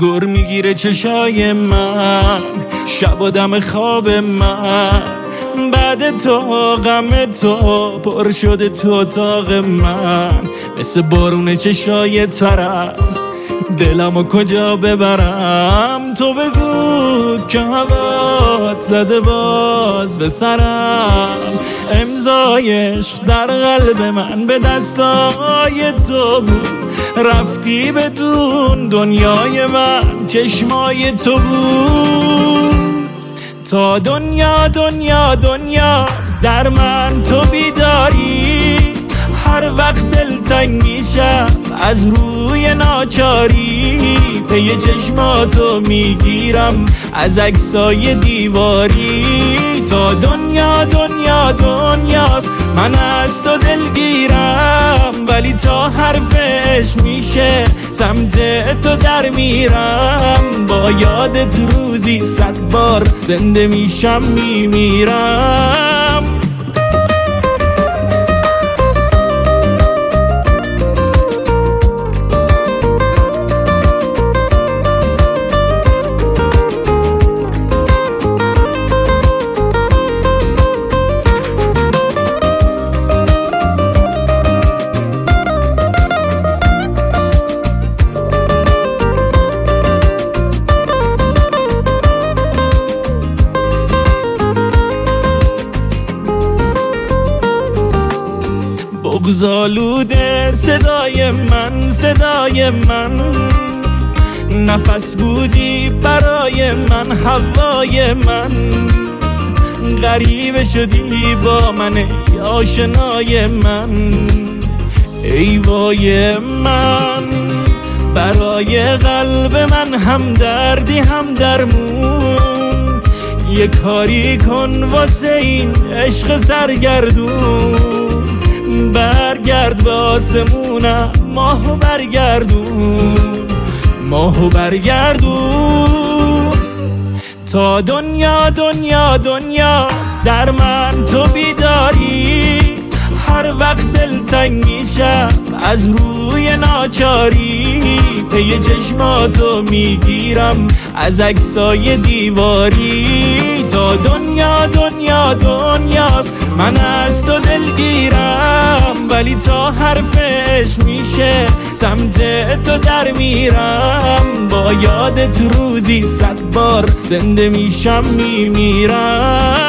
گر میگیره چشای من، شب و دم خواب من، بعد تو غم تو پر شده تو اتاق من، مثل بارون چشای ترم دلمو کجا ببرم. تو بگو که هوات زده باز به سرم، امضای عشق در قلب من به دستای تو بود، رفتی بدون دنیای من چشمای تو بود. تا دنیا دنیا دنیاست در من تو بیداری، هر وقت دلتنگ میشم از روی ناچاری، پی چشماتو میگیرم از عکسای دیواری. تا دنیا دنیا دنیاست من از تو دلگیرم، ولی تا حرف عشق میشه سمت تو در میرم، با یادت روزی 100 بار زنده میشم میمیرم. بغض‌آلوده صدای من، صدای من، نفس بودی برای من، هوای من، غریبه شدی با من ای آشنای من، ای وای من، برای قلب من هم دردی هم درمون، یه کاری کن واسه این عشق سرگردون، برگرد به آسمونم ماهو برگردون، ماهو برگردون. تا دنیا دنیا دنیاست در من تو بیداری، هر وقت دلتنگ میشم از روی ناچاری، پی چشماتو میگیرم از عکسای دیواری. تا دنیا دنیا دنیاست من از تو دلگیرم، ولی تا حرف عشق میشه سمت تو در میرم، با یادت روزی 100 بار زنده میشم میمیرم.